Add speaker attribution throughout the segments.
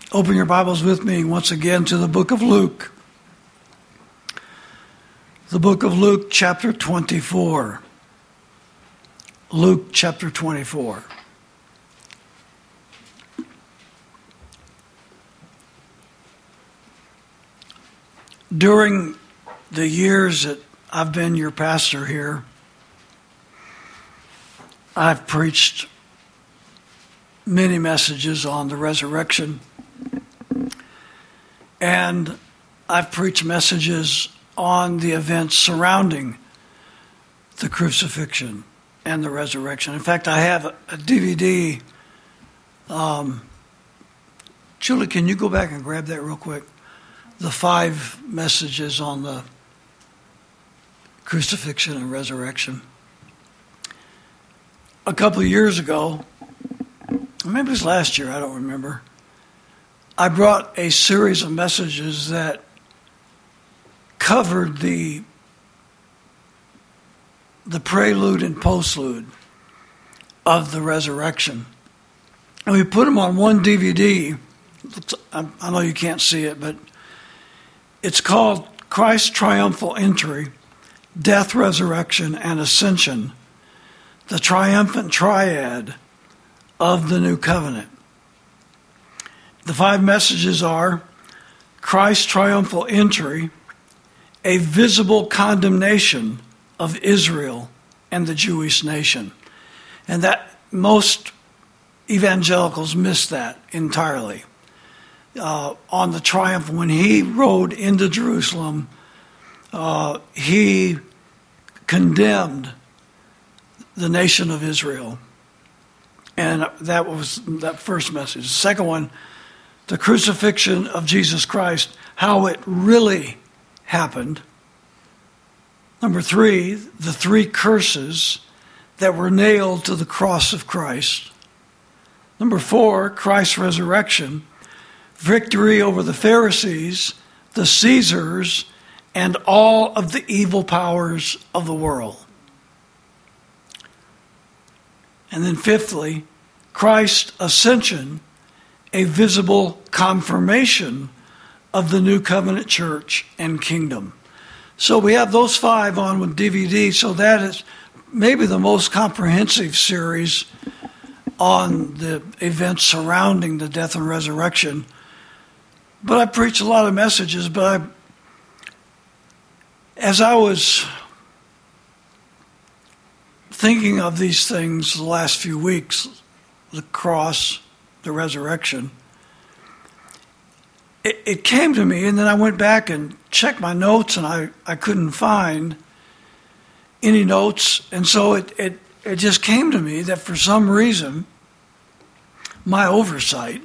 Speaker 1: Open your Bibles with me once again to the book of Luke. The book of Luke, chapter 24. Luke, chapter 24. During the years that I've been your pastor here, I've preached many messages on the resurrection. And I've preached messages on the events surrounding the crucifixion and the resurrection. In fact, I have a DVD. Julie, can you go back and grab that real quick? The 5 messages on the crucifixion and resurrection. A couple of years ago, maybe it was last year, I don't remember, I brought a series of messages that covered the prelude and postlude of the resurrection. And we put them on one DVD. I know you can't see it, but it's called Christ's Triumphal Entry, Death, Resurrection, and Ascension, the Triumphant Triad of the New Covenant. The 5 messages are Christ's triumphal entry, a visible condemnation of Israel and the Jewish nation. And that most evangelicals miss that entirely. On the triumph, when he rode into Jerusalem, he condemned the nation of Israel. And that was that first message. The second one, the crucifixion of Jesus Christ, how it really happened. Number 3, the 3 curses that were nailed to the cross of Christ. Number 4, Christ's resurrection, victory over the Pharisees, the Caesars, and all of the evil powers of the world. And then fifthly, Christ's ascension, a visible confirmation of the new covenant church and kingdom. So we have those 5 on with DVD, so that is maybe the most comprehensive series on the events surrounding the death and resurrection. But I preach a lot of messages, but as I was thinking of these things the last few weeks, the cross, the resurrection, it came to me, and then I went back and checked my notes, and I couldn't find any notes. And so it just came to me that for some reason, my oversight,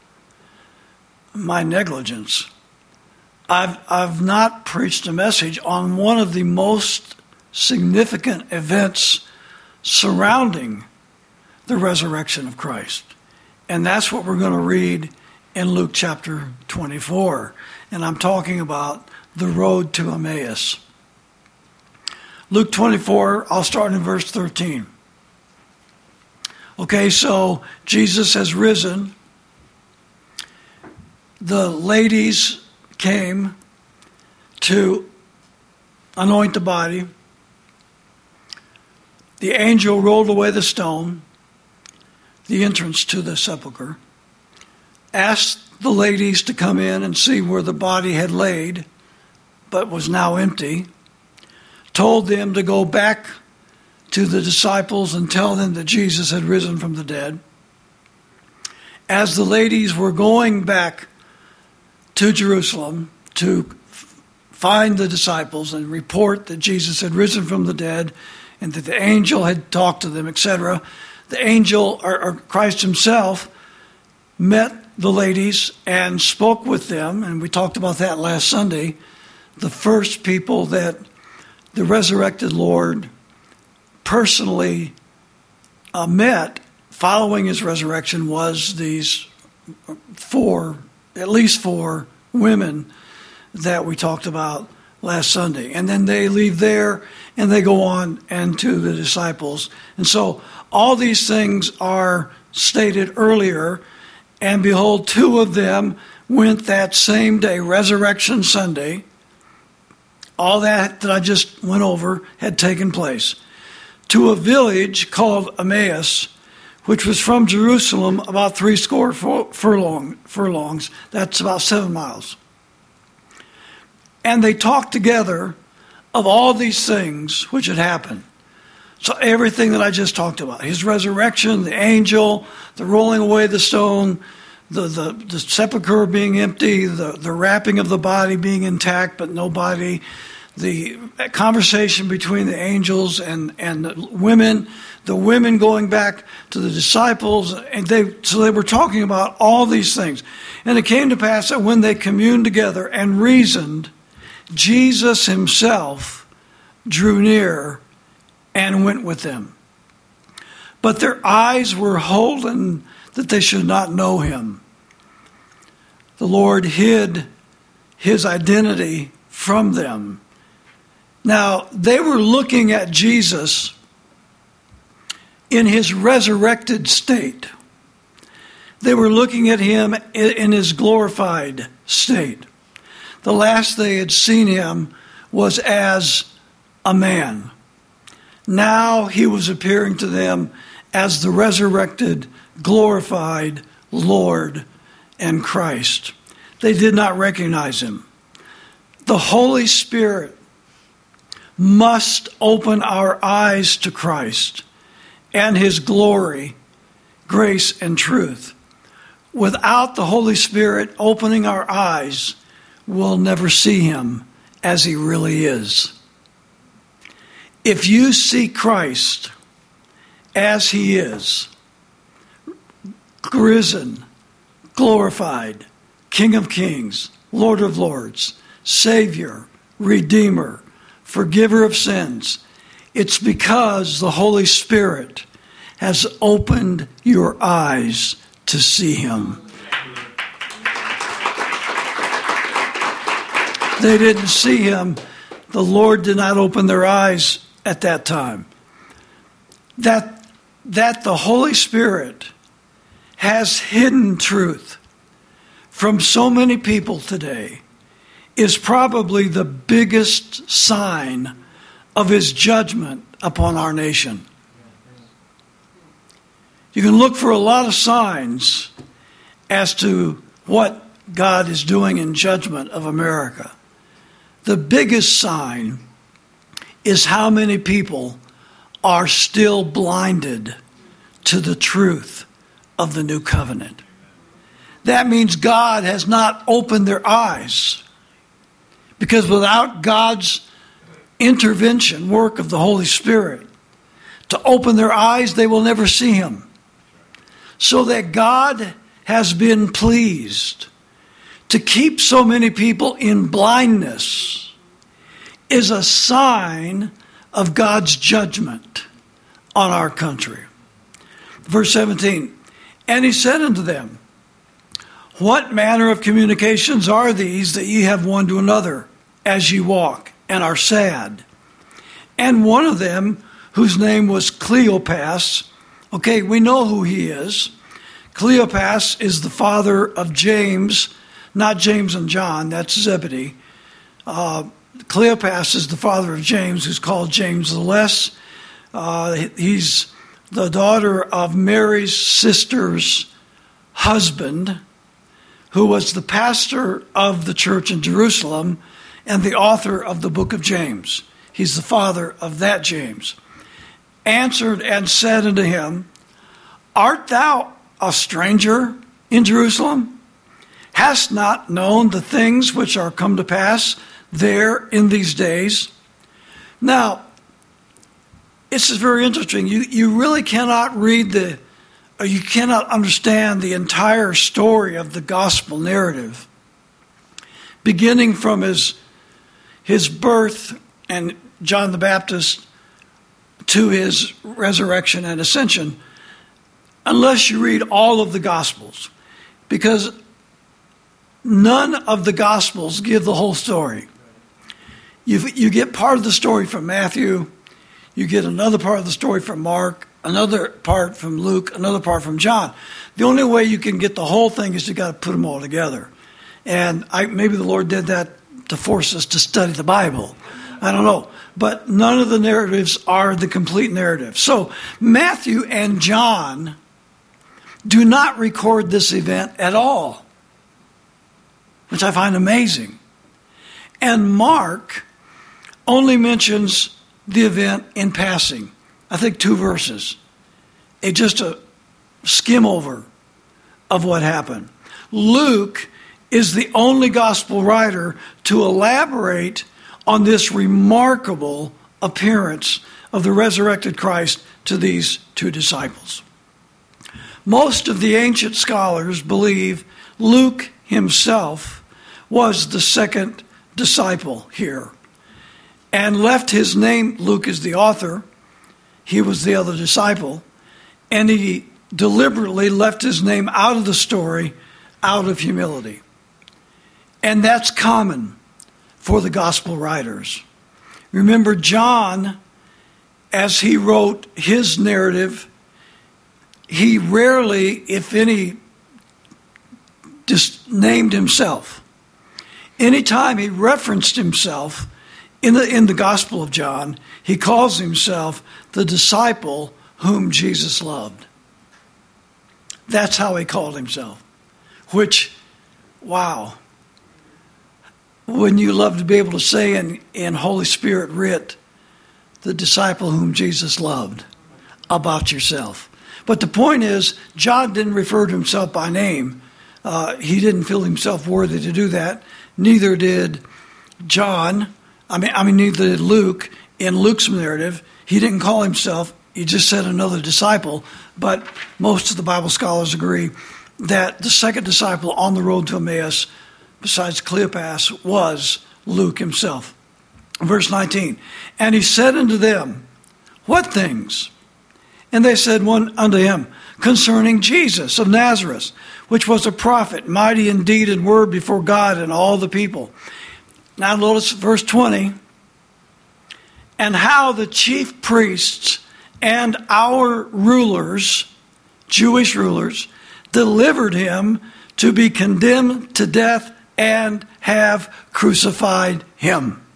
Speaker 1: my negligence, I've not preached a message on one of the most significant events surrounding the resurrection of Christ. And that's what we're going to read in Luke chapter 24. And I'm talking about the road to Emmaus. Luke 24, I'll start in verse 13. Okay, so Jesus has risen. The ladies came to anoint the body. The angel rolled away the stone, the entrance to the sepulcher, asked the ladies to come in and see where the body had laid, but was now empty, told them to go back to the disciples and tell them that Jesus had risen from the dead. As the ladies were going back to Jerusalem to find the disciples and report that Jesus had risen from the dead and that the angel had talked to them, etc., the angel, or Christ himself, met the ladies and spoke with them, and we talked about that last Sunday. The first people that the resurrected Lord personally met following his resurrection was these 4, at least 4 women that we talked about last Sunday. And then they leave there and they go on and to the disciples. And so all these things are stated earlier, And behold, 2 of them went that same day, Resurrection Sunday. All that I just went over had taken place, to a village called Emmaus, which was from Jerusalem about 80 furlongs. That's about 7 miles. And they talked together of all these things which had happened. So everything that I just talked about, his resurrection, the angel, the rolling away the stone, the sepulcher being empty, the wrapping of the body being intact but no body, the conversation between the angels and the women going back to the disciples, and they were talking about all these things. And it came to pass that when they communed together and reasoned, Jesus himself drew near and went with them. But their eyes were holden that they should not know him. The Lord hid his identity from them. Now, they were looking at Jesus in his resurrected state. They were looking at him in his glorified state. The last they had seen him was as a man. Now he was appearing to them as the resurrected, glorified Lord and Christ. They did not recognize him. The Holy Spirit must open our eyes to Christ and his glory, grace, and truth. Without the Holy Spirit opening our eyes, we'll never see him as he really is. If you see Christ as he is, risen, glorified, King of Kings, Lord of Lords, Savior, Redeemer, Forgiver of sins, it's because the Holy Spirit has opened your eyes to see him. They didn't see him. The Lord did not open their eyes at that time. That the Holy Spirit has hidden truth from so many people today is probably the biggest sign of his judgment upon our nation. You can look for a lot of signs as to what God is doing in judgment of America. The biggest sign is how many people are still blinded to the truth of the new covenant. That means God has not opened their eyes, because without God's intervention, work of the Holy Spirit, to open their eyes, they will never see him. So that God has been pleased to keep so many people in blindness is a sign of God's judgment on our country. Verse 17, and he said unto them, what manner of communications are these that ye have one to another as ye walk, and are sad? And one of them, whose name was Cleopas, okay, we know who he is. Cleopas is the father of James, not James and John, that's Zebedee. Cleopas is the father of James, who's called James the Less. He's the daughter of Mary's sister's husband, who was the pastor of the church in Jerusalem and the author of the book of James. He's the father of that James. Answered and said unto him, art thou a stranger in Jerusalem? Hast not known the things which are come to pass there in these days? Now, this is very interesting. You really cannot read you cannot understand the entire story of the gospel narrative, beginning from his birth and John the Baptist to his resurrection and ascension, unless you read all of the Gospels, because none of the Gospels give the whole story. You get part of the story from Matthew, you get another part of the story from Mark, another part from Luke, another part from John. The only way you can get the whole thing is you got to put them all together. And maybe the Lord did that to force us to study the Bible. I don't know. But none of the narratives are the complete narrative. So Matthew and John do not record this event at all, which I find amazing. And Mark only mentions the event in passing. I think 2 verses. It's just a skim over of what happened. Luke is the only gospel writer to elaborate on this remarkable appearance of the resurrected Christ to these 2 disciples. Most of the ancient scholars believe Luke himself was the second disciple here and left his name. Luke is the author. He was the other disciple. And he deliberately left his name out of the story out of humility. And that's common for the gospel writers. Remember, John, as he wrote his narrative, he rarely, if any, just named himself. Anytime he referenced himself in the Gospel of John, he calls himself the disciple whom Jesus loved. That's how he called himself. Which, wow. Wouldn't you love to be able to say in Holy Spirit writ, the disciple whom Jesus loved, about yourself? But the point is, John didn't refer to himself by name. He didn't feel himself worthy to do that. Neither did John. Neither did Luke. In Luke's narrative, he didn't call himself. He just said another disciple. But most of the Bible scholars agree that the second disciple on the road to Emmaus, besides Cleopas, was Luke himself. Verse 19, and he said unto them, what things? And they said one unto him, concerning Jesus of Nazareth, which was a prophet, mighty in deed and word before God and all the people. Now notice verse 20, and how the chief priests and our rulers, Jewish rulers, delivered him to be condemned to death and have crucified him.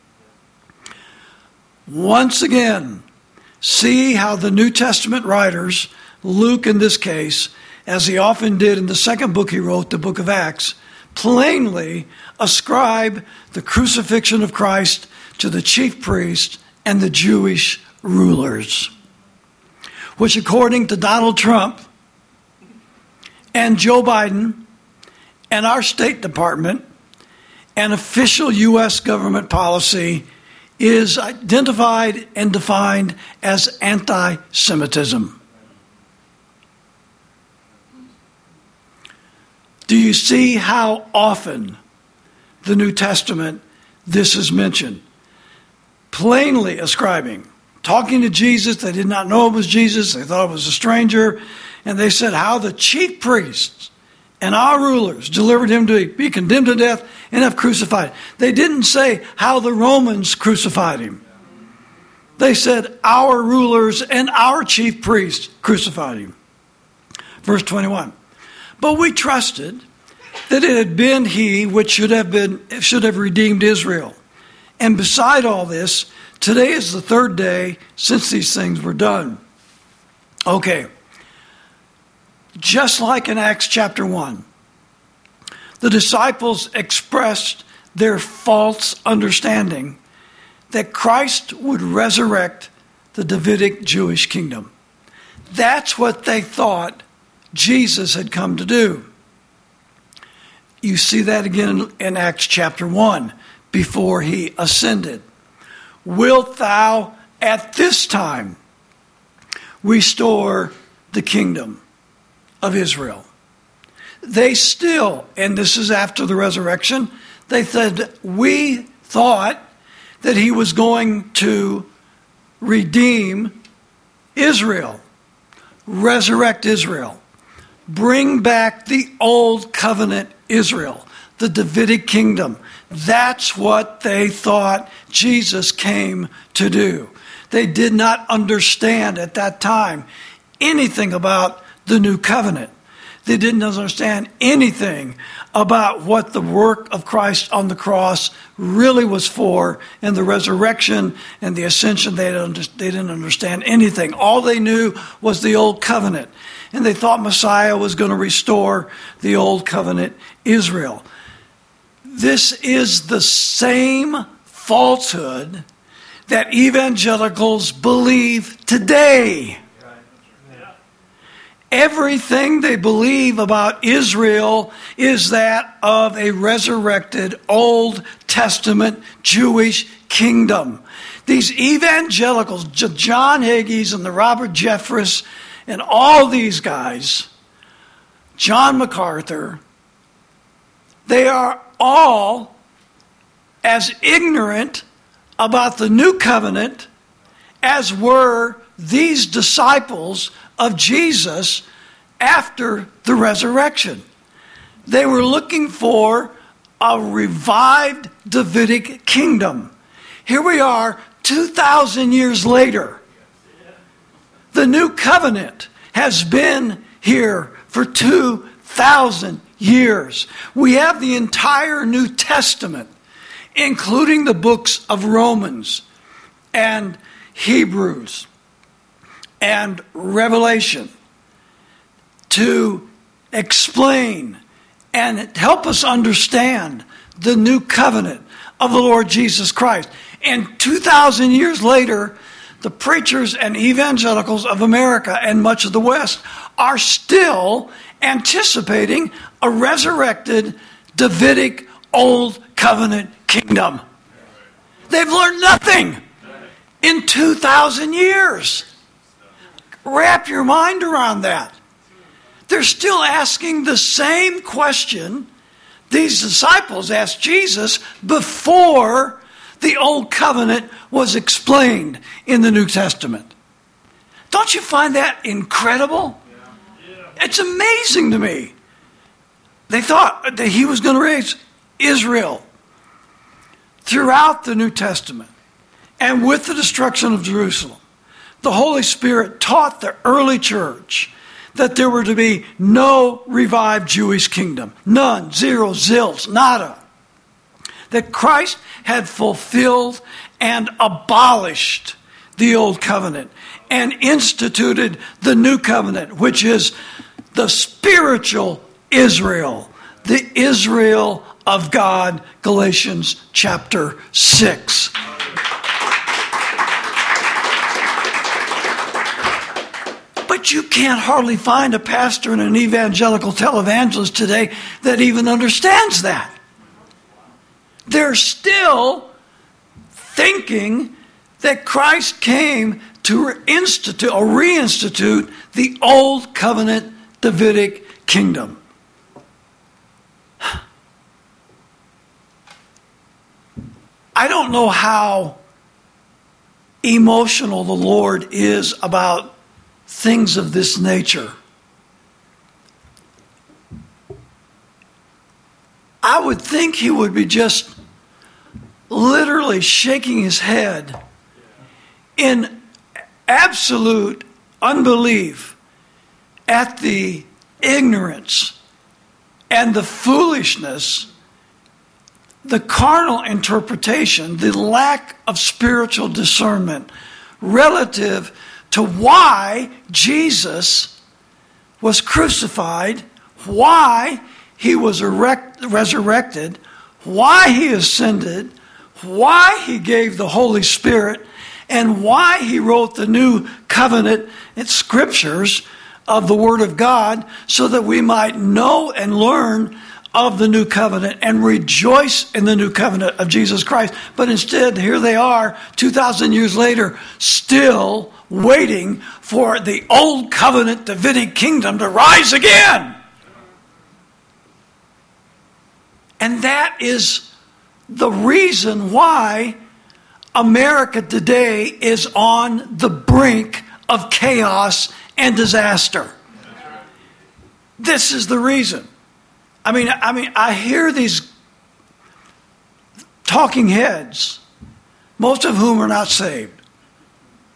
Speaker 1: Once again, see how the New Testament writers, Luke in this case, as he often did in the second book he wrote, the book of Acts, plainly ascribe the crucifixion of Christ to the chief priest and the Jewish rulers, which according to Donald Trump and Joe Biden and our State Department and official U.S. government policy is identified and defined as anti-Semitism. Do you see how often the New Testament this is mentioned? Plainly ascribing, talking to Jesus, they did not know it was Jesus, they thought it was a stranger, and they said how the chief priests and our rulers delivered him to be condemned to death and have crucified. They didn't say how the Romans crucified him. They said our rulers and our chief priests crucified him. Verse 21. But we trusted that it had been he which should have redeemed Israel. And beside all this, today is the 3rd day since these things were done. Okay. Just like in Acts chapter 1, the disciples expressed their false understanding that Christ would resurrect the Davidic Jewish kingdom. That's what they thought Jesus had come to do. You see that again in Acts chapter 1, before he ascended. Wilt thou at this time restore the kingdom of Israel? They still, and this is after the resurrection, they said, we thought that he was going to redeem Israel, resurrect Israel, bring back the old covenant Israel, the Davidic kingdom. That's what they thought Jesus came to do. they did not understand at that time anything about the new covenant. They didn't understand anything about what the work of Christ on the cross really was for, and the resurrection and the ascension. They didn't understand anything. All they knew was the old covenant, and they thought Messiah was going to restore the old covenant Israel. This is the same falsehood that evangelicals believe today. Everything they believe about Israel is that of a resurrected Old Testament Jewish kingdom. These evangelicals, John Hagee's and the Robert Jeffress and all these guys, John MacArthur, they are all as ignorant about the new covenant as were these disciples of Jesus after the resurrection. They were looking for a revived Davidic kingdom. Here we are 2,000 years later. The new covenant has been here for 2,000 years. We have the entire New Testament, including the books of Romans and Hebrews and Revelation, to explain and help us understand the new covenant of the Lord Jesus Christ. And 2,000 years later, the preachers and evangelicals of America and much of the West are still anticipating a resurrected Davidic Old Covenant kingdom. They've learned nothing in 2,000 years. Wrap your mind around that. They're still asking the same question these disciples asked Jesus before the Old Covenant was explained in the New Testament. Don't you find that incredible? It's amazing to me. They thought that he was going to raise Israel throughout the New Testament. And with the destruction of Jerusalem, the Holy Spirit taught the early church that there were to be no revived Jewish kingdom. None, zero, zilch, nada. That Christ had fulfilled and abolished the old covenant and instituted the new covenant, which is the spiritual Israel, the Israel of God, Galatians chapter 6. But you can't hardly find a pastor and an evangelical televangelist today that even understands that. They're still thinking that Christ came to reinstitute the old covenant Davidic kingdom. I don't know how emotional the Lord is about things of this nature. I would think he would be just literally shaking his head in absolute unbelief at the ignorance and the foolishness, the carnal interpretation, the lack of spiritual discernment relative to why Jesus was crucified, why he was resurrected, why he ascended, why he gave the Holy Spirit, and why he wrote the new covenant and scriptures of the Word of God, so that we might know and learn of the new covenant and rejoice in the new covenant of Jesus Christ. But instead, here they are, 2,000 years later, still waiting for the old covenant Davidic kingdom to rise again. And that is the reason why America today is on the brink of chaos and disaster. This is the reason. I mean, I hear these talking heads, most of whom are not saved.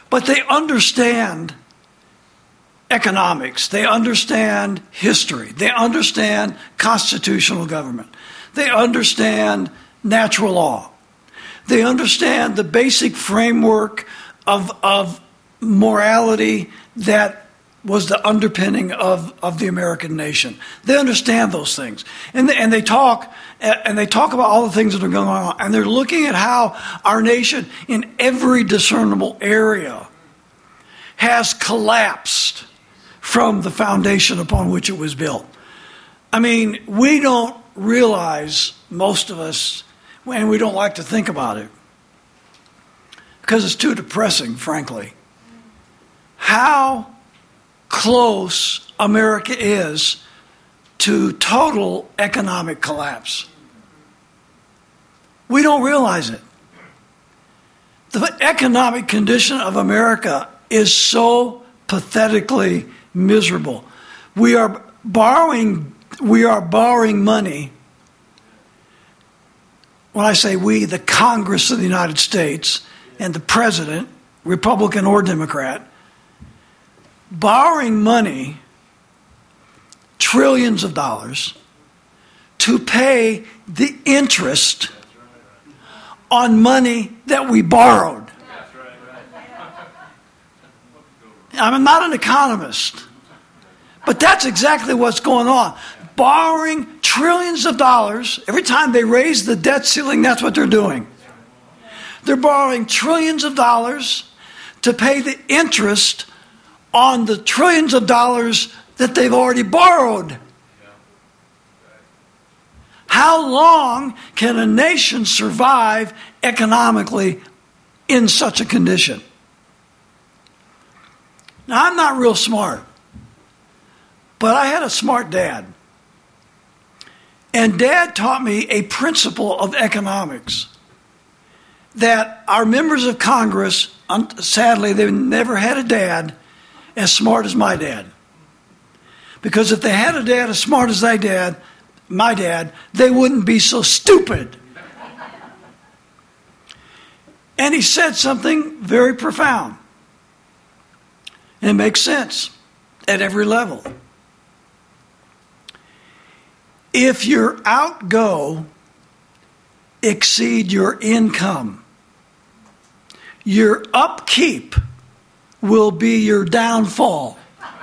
Speaker 1: But they understand economics. They understand history. They understand constitutional government. They understand natural law. They understand the basic framework of morality that was the underpinning of the American nation. They understand those things. And they talk about all the things that are going on. And they're looking at how our nation in every discernible area has collapsed from the foundation upon which it was built. I mean, we don't realize, most of us, and we don't like to think about it, because it's too depressing, frankly, how close America is to total economic collapse. We don't realize it. The economic condition of America is so pathetically miserable. We are borrowing money. When I say we, the Congress of the United States and the President, Republican or Democrat, borrowing money, trillions of dollars, to pay the interest on money that we borrowed. I'm not an economist, but that's exactly what's going on. Borrowing trillions of dollars. Every time they raise the debt ceiling, that's what they're doing. They're borrowing trillions of dollars to pay the interest on the trillions of dollars that they've already borrowed. How long can a nation survive economically in such a condition? Now, I'm not real smart, but I had a smart dad. And Dad taught me a principle of economics that our members of Congress, sadly, they've never had a dad as smart as my dad. Because if they had a dad as smart as my dad, they wouldn't be so stupid. And he said something very profound. And it makes sense at every level. If your outgo exceed your income, your upkeep will be your downfall.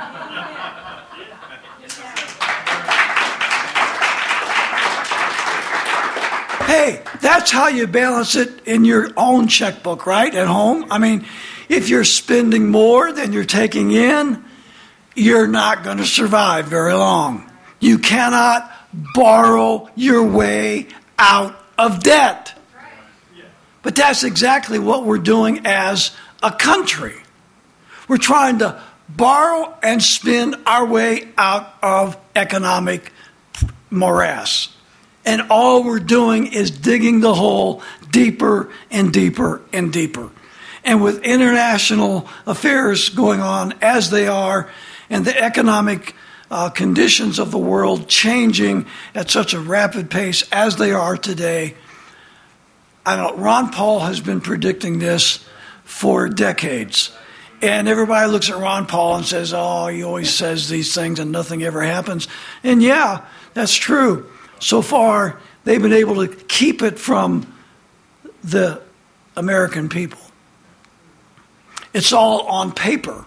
Speaker 1: Hey, that's how you balance it in your own checkbook, right? At home. I mean, if you're spending more than you're taking in, you're not going to survive very long. You cannot borrow your way out of debt. But that's exactly what we're doing as a country. We're trying to borrow and spend our way out of economic morass. And all we're doing is digging the hole deeper and deeper and deeper. And with international affairs going on as they are, and the economic conditions of the world changing at such a rapid pace as they are today, I know Ron Paul has been predicting this for decades. And everybody looks at Ron Paul and says, oh, he always says these things and nothing ever happens. And yeah, that's true. So far, they've been able to keep it from the American people. It's all on paper.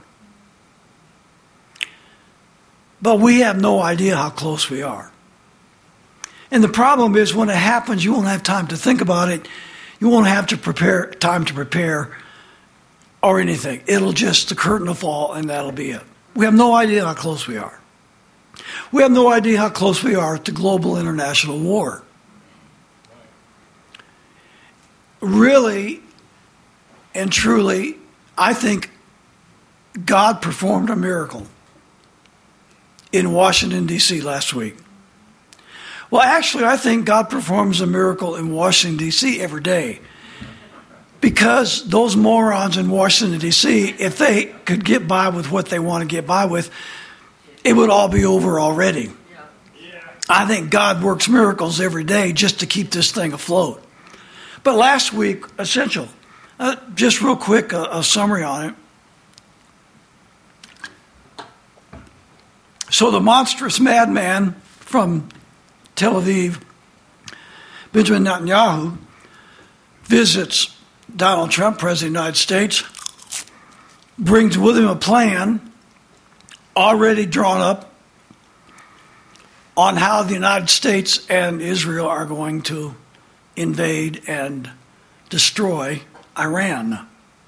Speaker 1: But we have no idea how close we are. And the problem is when it happens, you won't have time to think about it. You won't have time to prepare or anything. It'll just, the curtain will fall and that'll be it. We have no idea how close we are. We have no idea how close we are to global international war. Really and truly, I think God performed a miracle in Washington, D.C. last week. Well, actually, I think God performs a miracle in Washington, D.C. every day. Because those morons in Washington, D.C., if they could get by with what they want to get by with, it would all be over already. I think God works miracles every day just to keep this thing afloat. But last week, essential. Just real quick, a summary on it. So the monstrous madman from Tel Aviv, Benjamin Netanyahu, visits Donald Trump, President of the United States, brings with him a plan already drawn up on how the United States and Israel are going to invade and destroy Iran.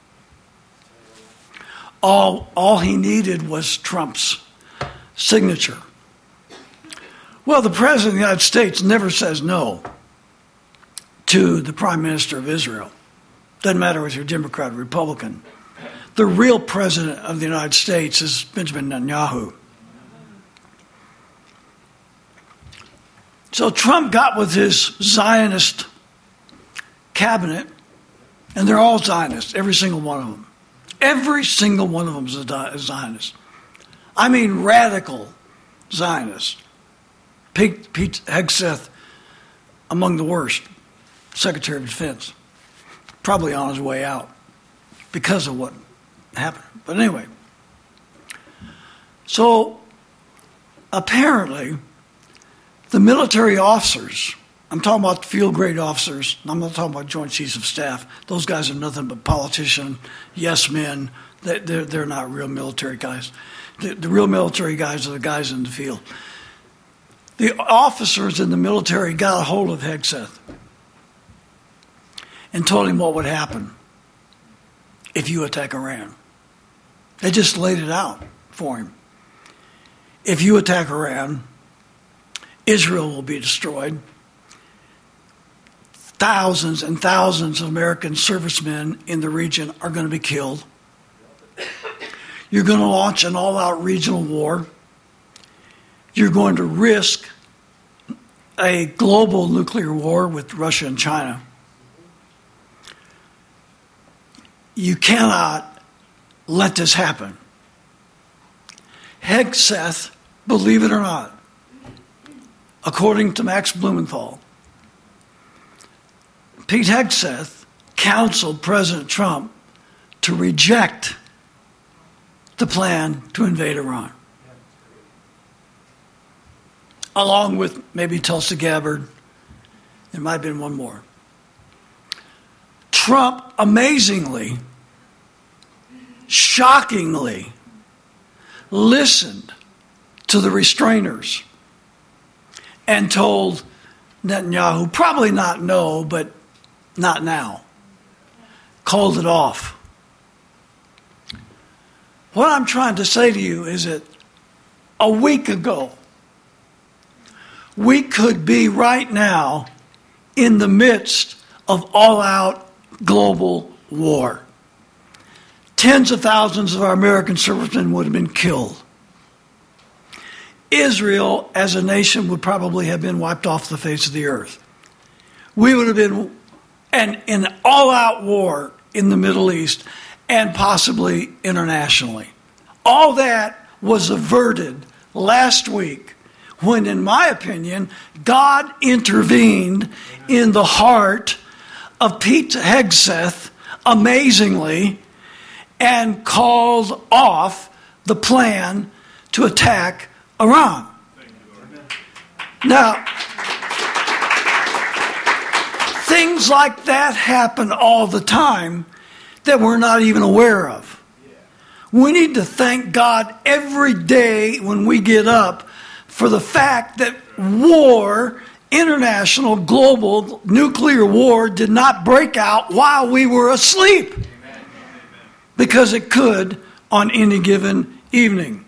Speaker 1: All he needed was Trump's signature. Well, the President of the United States never says no to the Prime Minister of Israel. Doesn't matter if you're Democrat or Republican. The real President of the United States is Benjamin Netanyahu. So Trump got with his Zionist cabinet, and they're all Zionists, every single one of them. Every single one of them is a Zionist. I mean radical Zionists. Pete Hegseth, among the worst, Secretary of Defense, probably on his way out because of what happened. But anyway, so apparently the military officers, I'm talking about the field grade officers, I'm not talking about Joint Chiefs of Staff. Those guys are nothing but politicians, yes men. They're not real military guys. The real military guys are the guys in the field. The officers in the military got a hold of Hegseth and told him what would happen if you attack Iran. They just laid it out for him. If you attack Iran, Israel will be destroyed. Thousands and thousands of American servicemen in the region are going to be killed. You're going to launch an all-out regional war. You're going to risk a global nuclear war with Russia and China. You cannot let this happen. Hegseth, believe it or not, according to Max Blumenthal, Pete Hegseth counseled President Trump to reject the plan to invade Iran, along with maybe Tulsi Gabbard. There might have been one more. Trump amazingly, shockingly listened to the restrainers and told Netanyahu, probably not no, but not now. Called it off. What I'm trying to say to you is that a week ago, we could be right now in the midst of all-out global war. Tens of thousands of our American servicemen would have been killed. Israel, as a nation, would probably have been wiped off the face of the earth. We would have been in an all-out war in the Middle East and possibly internationally. All that was averted last week when, in my opinion, God intervened in the heart of Pete Hegseth amazingly and called off the plan to attack Iran. Now, things like that happen all the time that we're not even aware of. We need to thank God every day when we get up for the fact that war, international, global, nuclear war did not break out while we were asleep. Because it could on any given evening.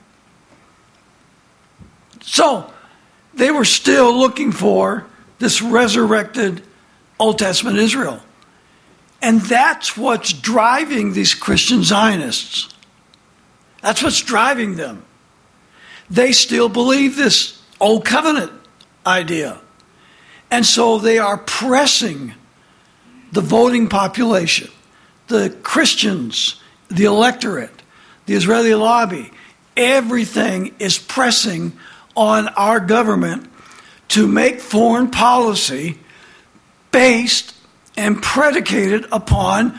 Speaker 1: So, they were still looking for this resurrected Old Testament Israel. And that's what's driving these Christian Zionists. That's what's driving them. They still believe this Old Covenant idea. And so they are pressing the voting population, the Christians, the electorate, the Israeli lobby. Everything is pressing on our government to make foreign policy based and predicated upon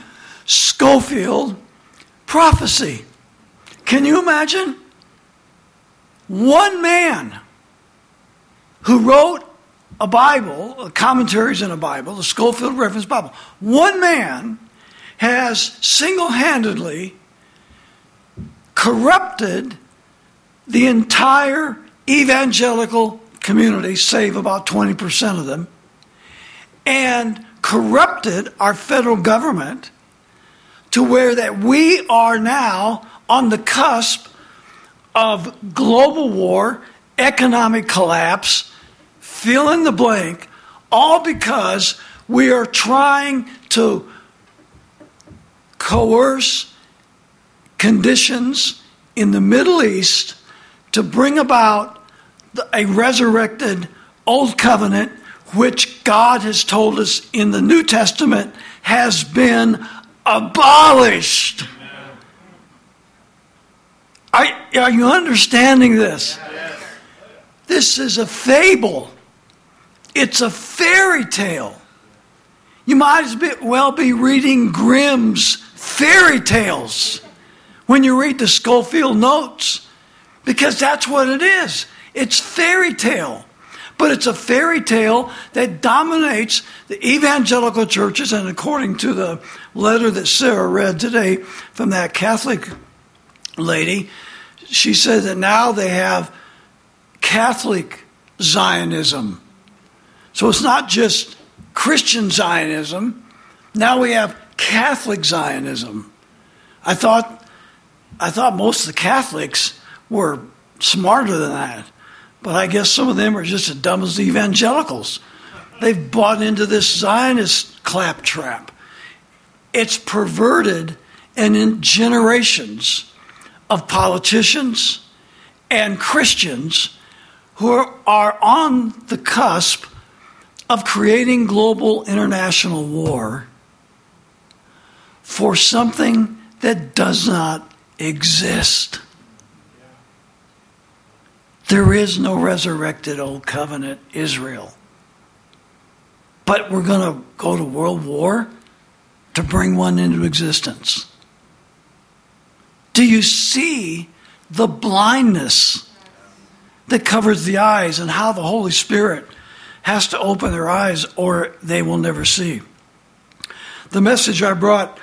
Speaker 1: Schofield prophecy. Can you imagine? one man who wrote a Bible, commentaries in a Bible, the Scofield Reference Bible, one man has single-handedly corrupted the entire evangelical community, save about 20% of them, and corrupted our federal government to where that we are now on the cusp of global war, economic collapse, fill in the blank, all because we are trying to coerce conditions in the Middle East to bring about a resurrected Old Covenant, which God has told us in the New Testament has been abolished. Are you understanding this? Yes. This is a fable. It's a fairy tale. You might as well be reading Grimm's fairy tales when you read the Scofield Notes, because that's what it is. It's fairy tale. But it's a fairy tale that dominates the evangelical churches, and according to the letter that Sarah read today from that Catholic lady, she said that now they have Catholic Zionism. So it's not just Christian Zionism. Now we have Catholic Zionism. I thought most of the Catholics were smarter than that. But I guess some of them are just as dumb as the evangelicals. They've bought into this Zionist claptrap. It's perverted, and in generations of politicians and Christians who are on the cusp of creating global international war for something that does not exist. There is no resurrected Old Covenant Israel. But we're going to go to world war to bring one into existence. Do you see the blindness that covers the eyes, and how the Holy Spirit has to open their eyes or they will never see? The message I brought,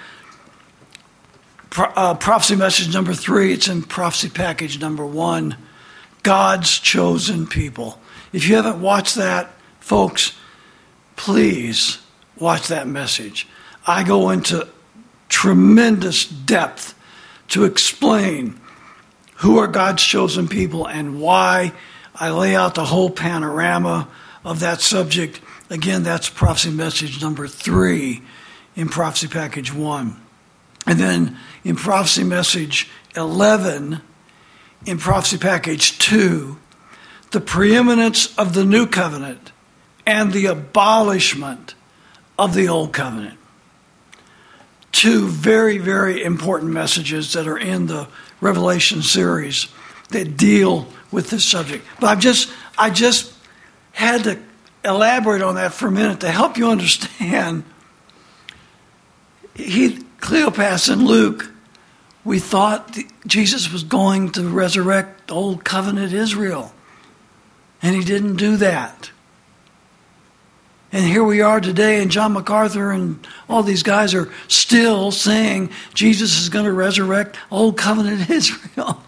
Speaker 1: prophecy message number 3, it's in prophecy package number 1. God's chosen people. If you haven't watched that, folks, please watch that message. I go into tremendous depth to explain who are God's chosen people and why. I lay out the whole panorama of that subject. Again, that's prophecy message number 3 in prophecy package 1. And then in prophecy message 11, in prophecy package 2, the preeminence of the new covenant and the abolishment of the old covenant. 2 very, very important messages that are in the Revelation series that deal with this subject. But I just had to elaborate on that for a minute to help you understand. Cleopas and Luke, we thought Jesus was going to resurrect the Old Covenant Israel. And he didn't do that. And here we are today, and John MacArthur and all these guys are still saying Jesus is going to resurrect Old Covenant Israel.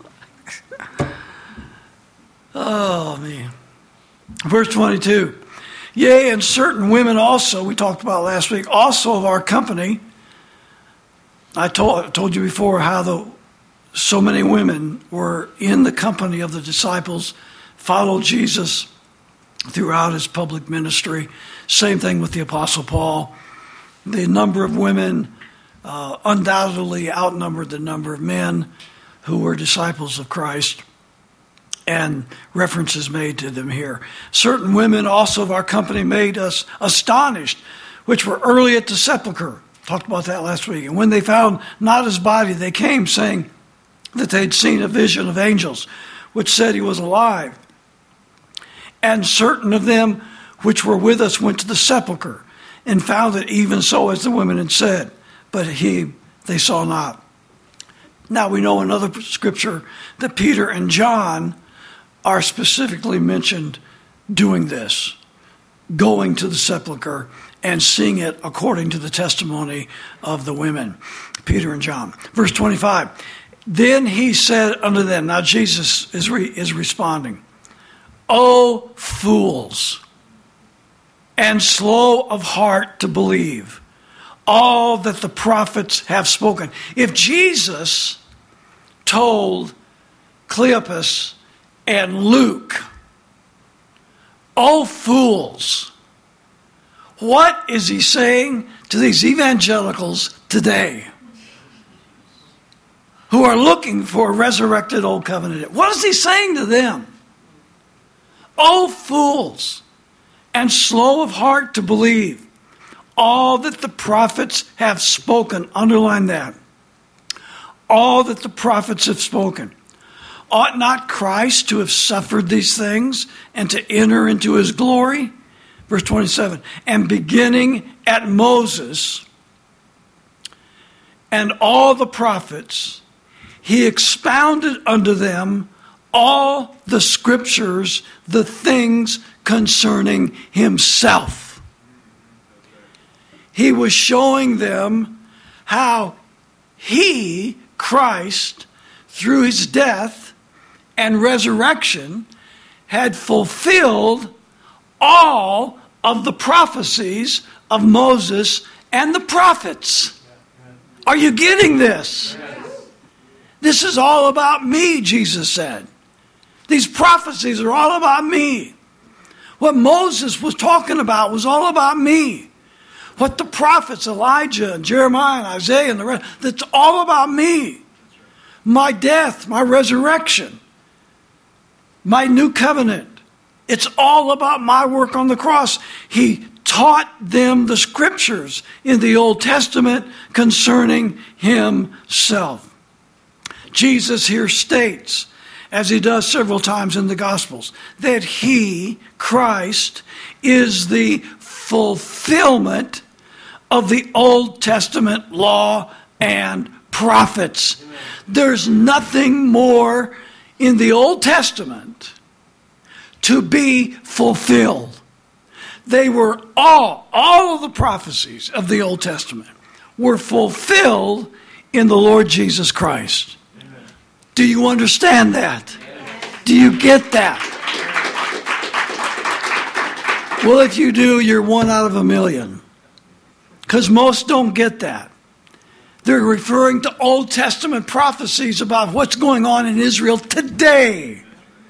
Speaker 1: Oh, man. Verse 22. Yea, and certain women also, we talked about last week, also of our company. I told you before how so many women were in the company of the disciples, followed Jesus throughout his public ministry. Same thing with the Apostle Paul. The number of women undoubtedly outnumbered the number of men who were disciples of Christ, and references made to them here. Certain women also of our company made us astonished, which were early at the sepulchre. Talked about that last week. And when they found not his body, they came saying that they'd seen a vision of angels, which said he was alive. And certain of them which were with us went to the sepulchre and found it even so as the women had said, but they saw not. Now we know another scripture that Peter and John are specifically mentioned doing this, going to the sepulcher and seeing it according to the testimony of the women, Peter and John. Verse 25, then he said unto them, now Jesus is responding, O fools, and slow of heart to believe all that the prophets have spoken. If Jesus told Cleopas and Luke, O fools, what is he saying to these evangelicals today who are looking for a resurrected old covenant? What is he saying to them? O fools, and slow of heart to believe all that the prophets have spoken. Underline that. All that the prophets have spoken. Ought not Christ to have suffered these things and to enter into his glory? Verse 27, and beginning at Moses and all the prophets, he expounded unto them all the scriptures, the things concerning himself. He was showing them how he, Christ, through his death and resurrection, had fulfilled all of the prophecies of Moses and the prophets. Are you getting this? This is all about me, Jesus said. These prophecies are all about me. What Moses was talking about was all about me. What the prophets, Elijah and Jeremiah and Isaiah and the rest, that's all about me. My death, my resurrection, my new covenant. It's all about my work on the cross. He taught them the scriptures in the Old Testament concerning himself. Jesus here states, as he does several times in the Gospels, that he, Christ, is the fulfillment of the Old Testament law and prophets. Amen. There's nothing more in the Old Testament to be fulfilled. They were all of the prophecies of the Old Testament were fulfilled in the Lord Jesus Christ. Amen. Do you understand that? Amen. Do you get that? Well, if you do, you're one out of a million. Because most don't get that. They're referring to Old Testament prophecies about what's going on in Israel today.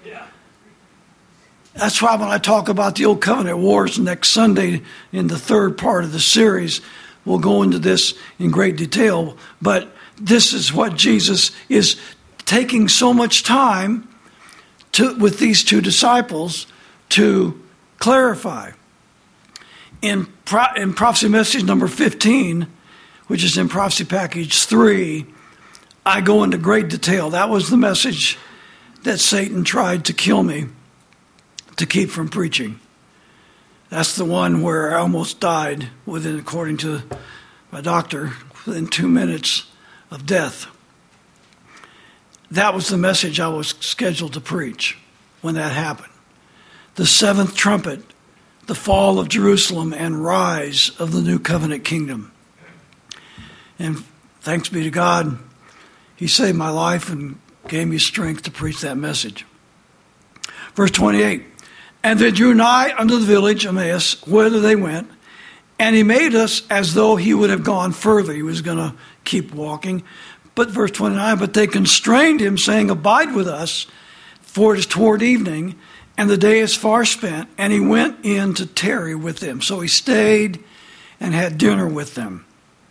Speaker 1: That's why when I talk about the Old Covenant Wars next Sunday in the third part of the series, we'll go into this in great detail. But this is what Jesus is taking so much time with these two disciples to clarify. In Prophecy Message number 15, which is in Prophecy Package 3, I go into great detail. That was the message that Satan tried to kill me to keep from preaching. That's the one where I almost died according to my doctor, within 2 minutes of death. That was the message I was scheduled to preach when that happened. The seventh trumpet, the fall of Jerusalem and rise of the new covenant kingdom. And thanks be to God, he saved my life and gave me strength to preach that message. Verse 28, and they drew nigh unto the village, Emmaus, whither they went, and he made us as though he would have gone further. He was going to keep walking. But verse 29, but they constrained him, saying, abide with us, for it is toward evening, and the day is far spent. And he went in to tarry with them. So he stayed and had dinner with them.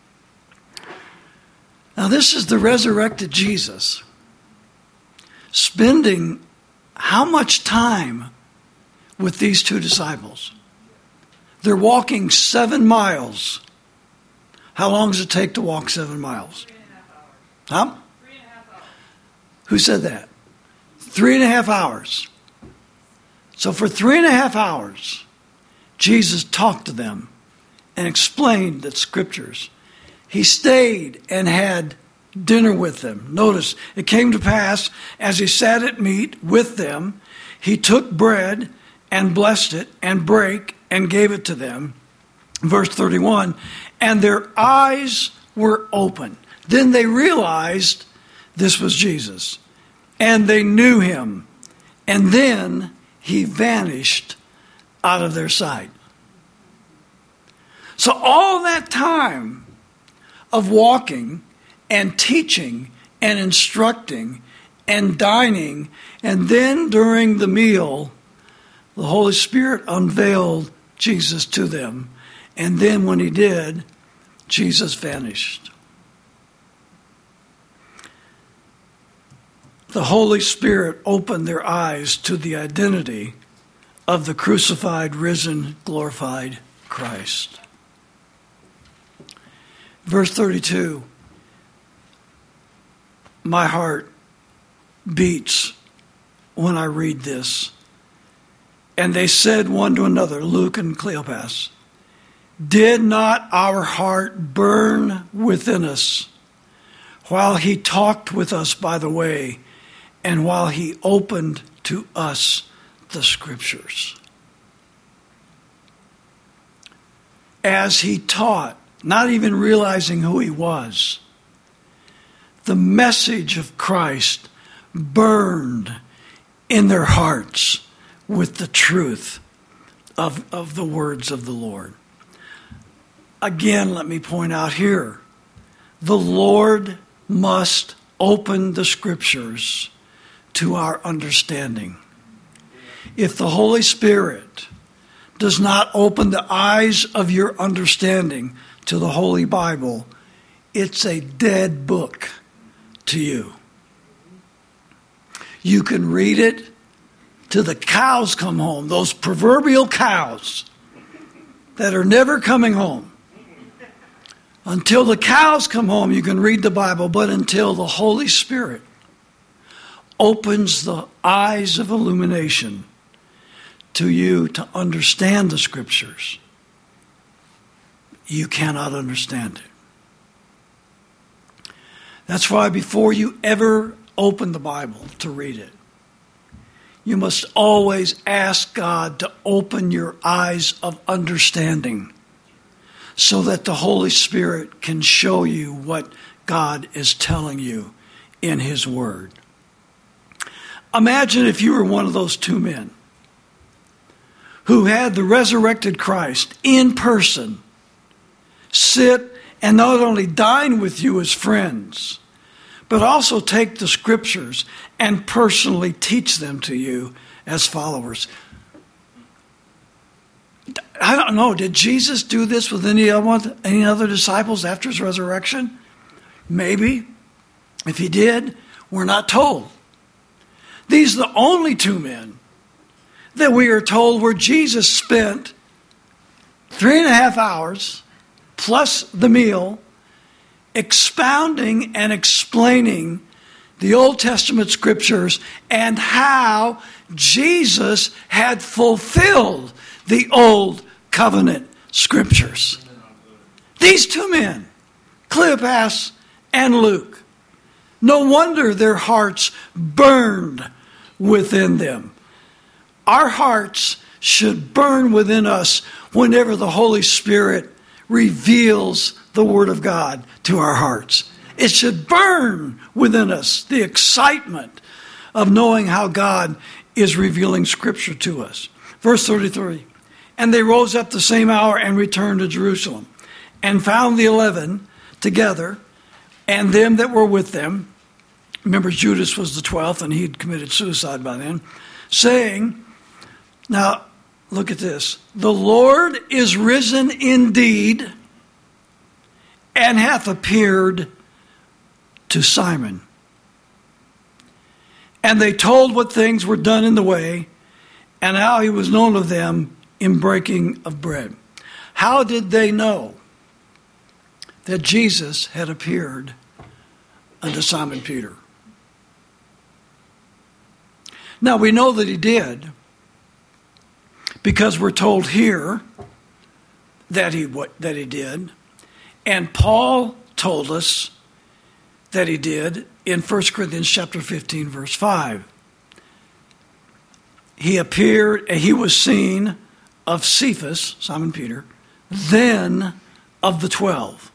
Speaker 1: Now this is the resurrected Jesus spending how much time with these two disciples? They're walking 7 miles. How long does it take to walk 7 miles?
Speaker 2: 3.5 hours.
Speaker 1: Huh?
Speaker 2: 3.5 hours.
Speaker 1: Who said that? 3.5 hours. So for 3.5 hours, Jesus talked to them and explained the scriptures. He stayed and had dinner with them. Notice, it came to pass, as he sat at meat with them, He took bread and blessed it and brake and gave it to them. Verse 31, and their eyes were open. Then they realized this was Jesus. And they knew him. And then he vanished out of their sight. So all that time of walking and teaching and instructing and dining, and then during the meal, the Holy Spirit unveiled Jesus to them. And then when he did, Jesus vanished. The Holy Spirit opened their eyes to the identity of the crucified, risen, glorified Christ. Verse 32, my heart beats when I read this. And they said one to another, Luke and Cleopas, did not our heart burn within us while he talked with us by the way, and while he opened to us the scriptures? As he taught, not even realizing who he was, the message of Christ burned in their hearts with the truth of the words of the Lord. Again, let me point out here, the Lord must open the scriptures to our understanding. If the Holy Spirit does not open the eyes of your understanding to the Holy Bible, it's a dead book to you. You can read it till the cows come home, those proverbial cows that are never coming home. Until the cows come home, you can read the Bible, but until the Holy Spirit opens the eyes of illumination to you to understand the scriptures, you cannot understand it. That's why before you ever open the Bible to read it, you must always ask God to open your eyes of understanding so that the Holy Spirit can show you what God is telling you in his word. Imagine if you were one of those two men who had the resurrected Christ in person sit and not only dine with you as friends, but also take the scriptures and personally teach them to you as followers. I don't know, did Jesus do this with any other disciples after his resurrection? Maybe. If he did, we're not told. These are the only two men that we are told where Jesus spent 3.5 hours plus the meal expounding and explaining the Old Testament scriptures and how Jesus had fulfilled the Old Covenant scriptures. These two men, Cleopas and Luke, no wonder their hearts burned within them. Our hearts should burn within us whenever the Holy Spirit reveals the Word of God to our hearts. It should burn within us the excitement of knowing how God is revealing Scripture to us. Verse 33, and they rose up the same hour and returned to Jerusalem, and found the 11 together, and them that were with them. Remember, Judas was the 12th, and he had committed suicide by then, saying, now, look at this. The Lord is risen indeed, and hath appeared to Simon. And they told what things were done in the way, and how he was known of them in breaking of bread. How did they know that Jesus had appeared unto Simon Peter? Now, we know that he did, because we're told here that he did. And Paul told us that he did in 1 Corinthians chapter 15, verse 5. he was seen of Cephas, Simon Peter, then of the 12.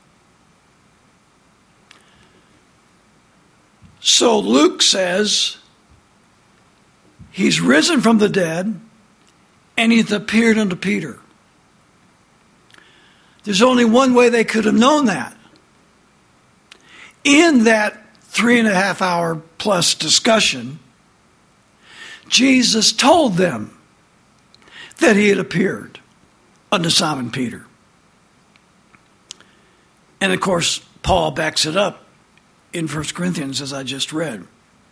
Speaker 1: So Luke says he's risen from the dead and he's appeared unto Peter. There's only one way they could have known that. In that 3.5 hour plus discussion, Jesus told them that he had appeared unto Simon Peter. And of course, Paul backs it up in 1 Corinthians, as I just read.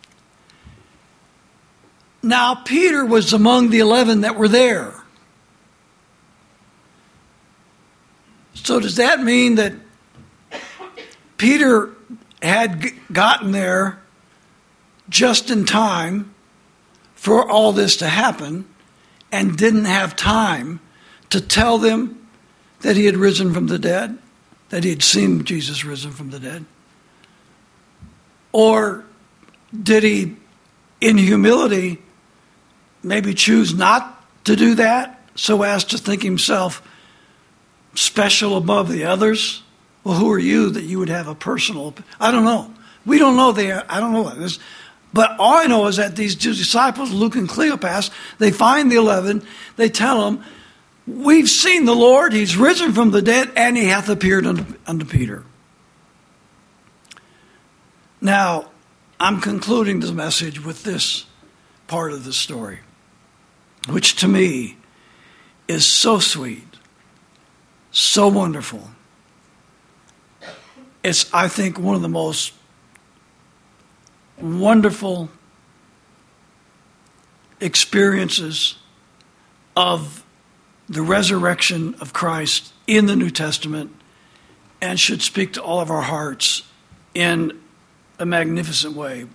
Speaker 1: Now, Peter was among the 11 that were there. So does that mean that Peter had gotten there just in time for all this to happen and didn't have time to tell them that he had risen from the dead, that he had seen Jesus risen from the dead? Or did he, in humility, maybe choose not to do that so as to think himself special above the others? Well, who are you that you would have a personal... I don't know. We don't know. I don't know this. But all I know is that these two disciples, Luke and Cleopas, they find the 11. They tell them, we've seen the Lord. He's risen from the dead, and he hath appeared unto Peter. Now, I'm concluding this message with this part of the story, which to me is so sweet, so wonderful. It's, I think, one of the most wonderful experiences of the resurrection of Christ in the New Testament, and should speak to all of our hearts in a magnificent way.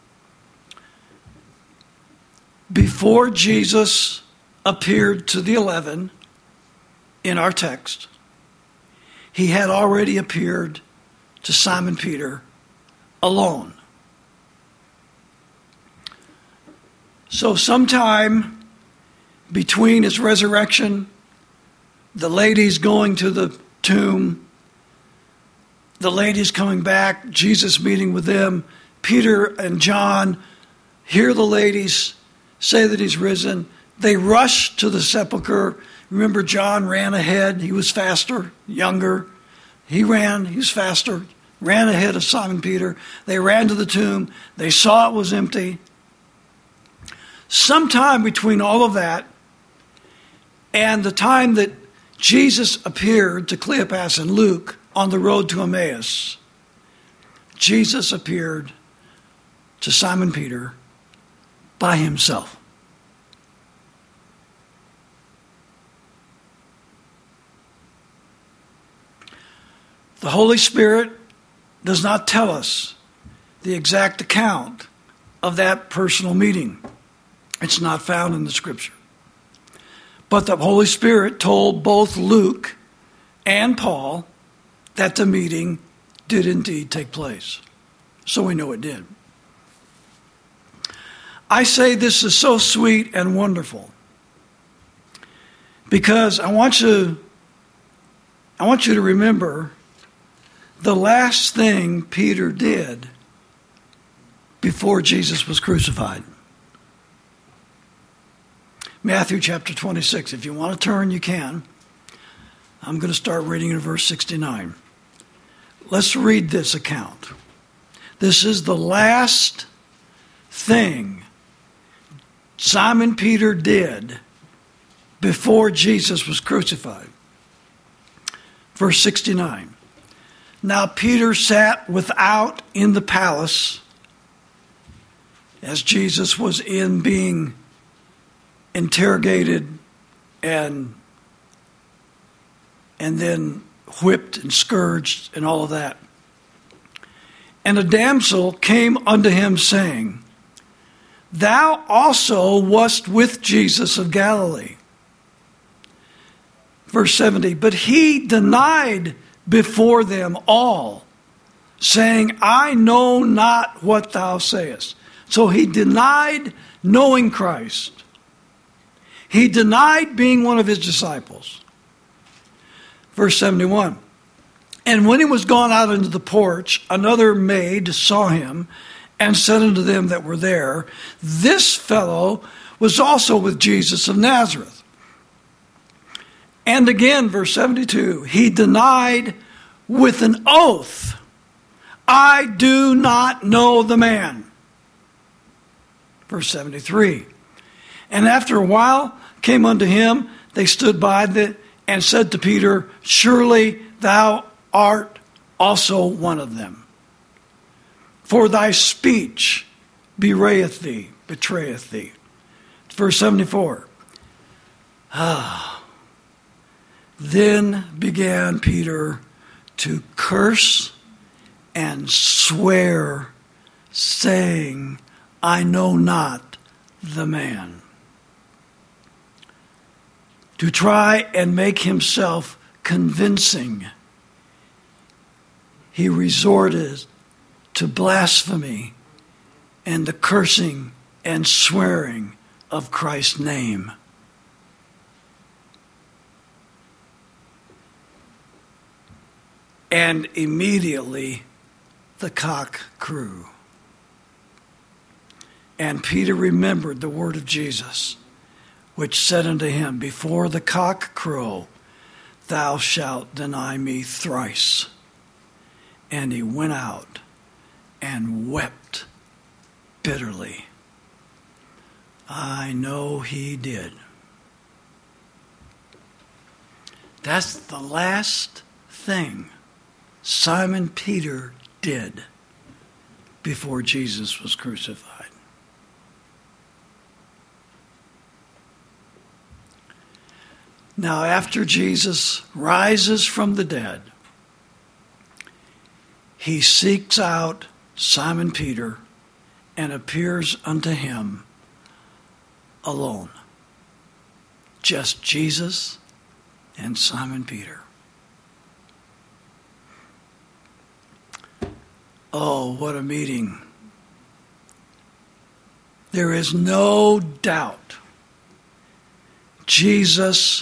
Speaker 1: Before Jesus appeared to the 11 in our text, he had already appeared to Simon Peter alone. So sometime between his resurrection, the ladies going to the tomb, the ladies coming back, Jesus meeting with them, Peter and John hear the ladies say that he's risen. They rush to the sepulcher. Remember, John ran ahead. He was faster, younger. He was faster, ran ahead of Simon Peter. They ran to the tomb. They saw it was empty. Sometime between all of that and the time that Jesus appeared to Cleopas and Luke on the road to Emmaus, Jesus appeared to Simon Peter by himself. The Holy Spirit does not tell us the exact account of that personal meeting. It's not found in the Scripture. But the Holy Spirit told both Luke and Paul that the meeting did indeed take place. So we know it did. I say this is so sweet and wonderful because I want you to remember the last thing Peter did before Jesus was crucified. Matthew chapter 26. If you want to turn, you can. I'm going to start reading in verse 69. Let's read this account. This is the last thing Simon Peter did before Jesus was crucified. Verse 69. Now Peter sat without in the palace as Jesus was being interrogated and then whipped and scourged and all of that. And a damsel came unto him saying, Thou also wast with Jesus of Galilee. Verse 70, but he denied before them all, saying, I know not what thou sayest. So he denied knowing Christ. He denied being one of his disciples. Verse 71. And when he was gone out into the porch, another maid saw him and said unto them that were there, This fellow was also with Jesus of Nazareth. And again, verse 72, he denied with an oath, I do not know the man. Verse 73. And after a while came unto him, they stood by and said to Peter, Surely thou art also one of them. For thy speech betrayeth thee. Verse 74. Then began Peter to curse and swear, saying, I know not the man. To try and make himself convincing, he resorted to blasphemy and the cursing and swearing of Christ's name. And immediately the cock crew. And Peter remembered the word of Jesus, which said unto him, Before the cock crow, thou shalt deny me thrice. And he went out and wept bitterly. I know he did. That's the last thing Simon Peter did before Jesus was crucified. Now, after Jesus rises from the dead, he seeks out Simon Peter and appears unto him alone. Just Jesus and Simon Peter. Oh, what a meeting. There is no doubt Jesus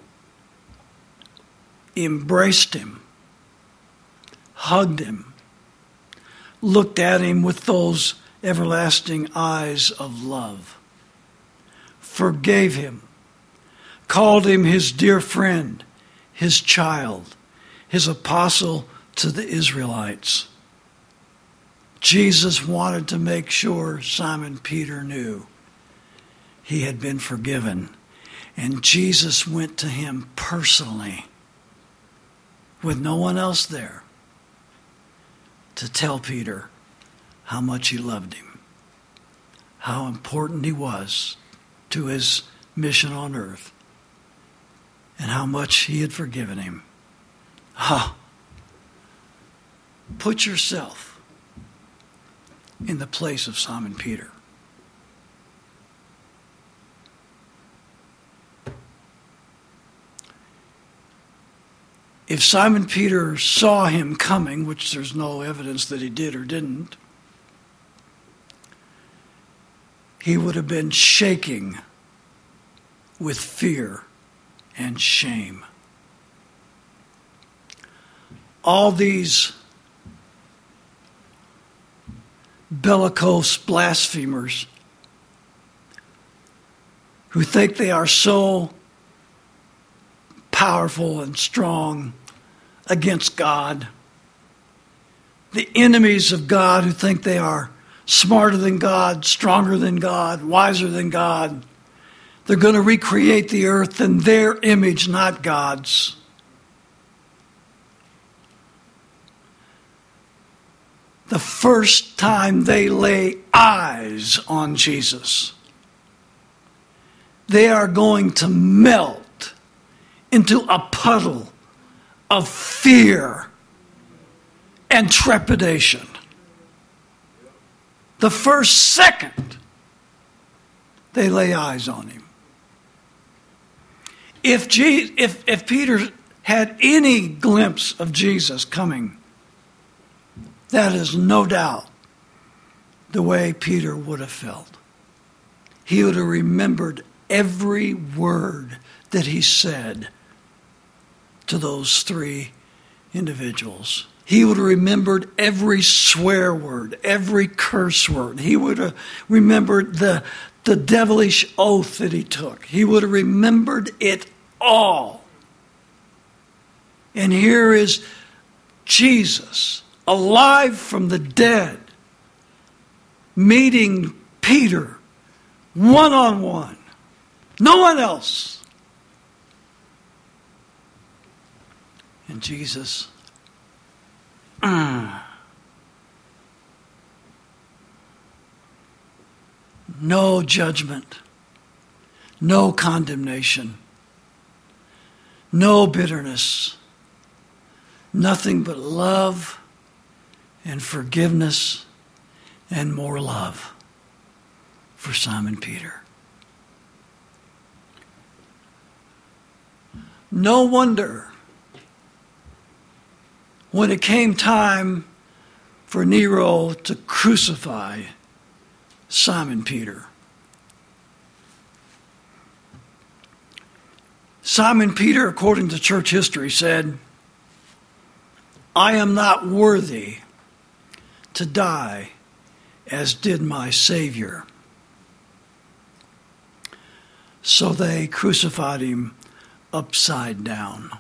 Speaker 1: embraced him, hugged him, looked at him with those everlasting eyes of love, forgave him, called him his dear friend, his child, his apostle to the Israelites. Jesus wanted to make sure Simon Peter knew he had been forgiven. And Jesus went to him personally, with no one else there, to tell Peter how much he loved him, how important he was to his mission on earth, and how much he had forgiven him. Put yourself in the place of Simon Peter. If Simon Peter saw him coming, which there's no evidence that he did or didn't, he would have been shaking with fear and shame. All these bellicose blasphemers who think they are so powerful and strong against God, the enemies of God who think they are smarter than God, stronger than God, wiser than God, they're going to recreate the earth in their image, not God's. The first time they lay eyes on Jesus, they are going to melt into a puddle of fear and trepidation. The first second they lay eyes on him. If Peter had any glimpse of Jesus coming, that is no doubt the way Peter would have felt. He would have remembered every word that he said to those three individuals. He would have remembered every swear word, every curse word. He would have remembered the devilish oath that he took. He would have remembered it all. And here is Jesus, alive from the dead, meeting Peter one-on-one. No one else. And Jesus, no judgment, no condemnation, no bitterness, nothing but love and forgiveness and more love for Simon Peter. No wonder when it came time for Nero to crucify Simon Peter, Simon Peter, according to church history, said, "I am not worthy to die as did my Savior." So they crucified him upside down.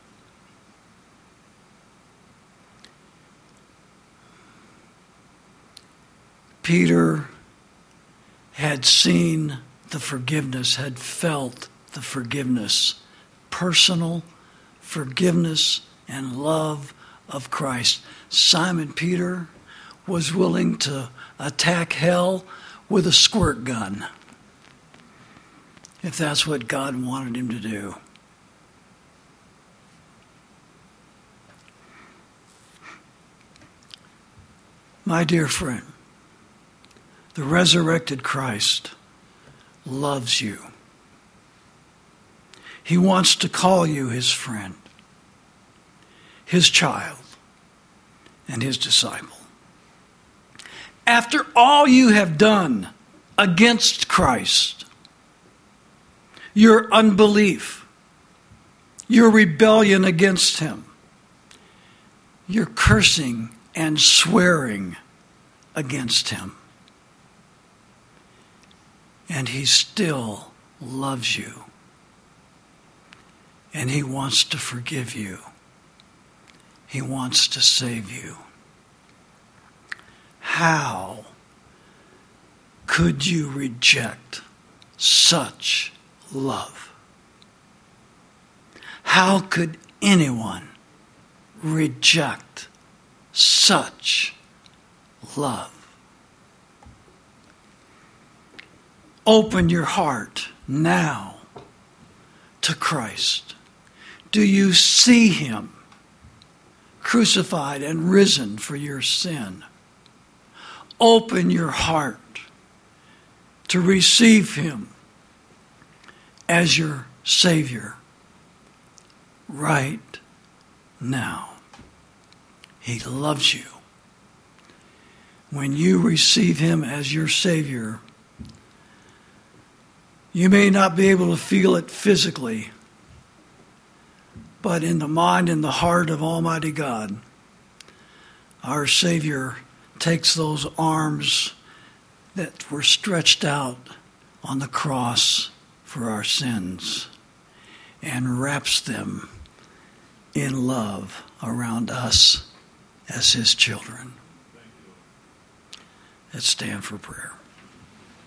Speaker 1: Peter had seen the forgiveness, had felt the forgiveness, personal forgiveness and love of Christ. Simon Peter was willing to attack hell with a squirt gun, if that's what God wanted him to do. My dear friend, the resurrected Christ loves you. He wants to call you his friend, his child, and his disciple. After all you have done against Christ, your unbelief, your rebellion against him, your cursing and swearing against him, and he still loves you. And he wants to forgive you. He wants to save you. How could you reject such love? How could anyone reject such love? Open your heart now to Christ. Do you see him crucified and risen for your sin? Open your heart to receive him as your Savior right now. He loves you. When you receive him as your Savior, you may not be able to feel it physically, but in the mind and the heart of Almighty God, our Savior takes those arms that were stretched out on the cross for our sins and wraps them in love around us as his children. Let's stand for prayer.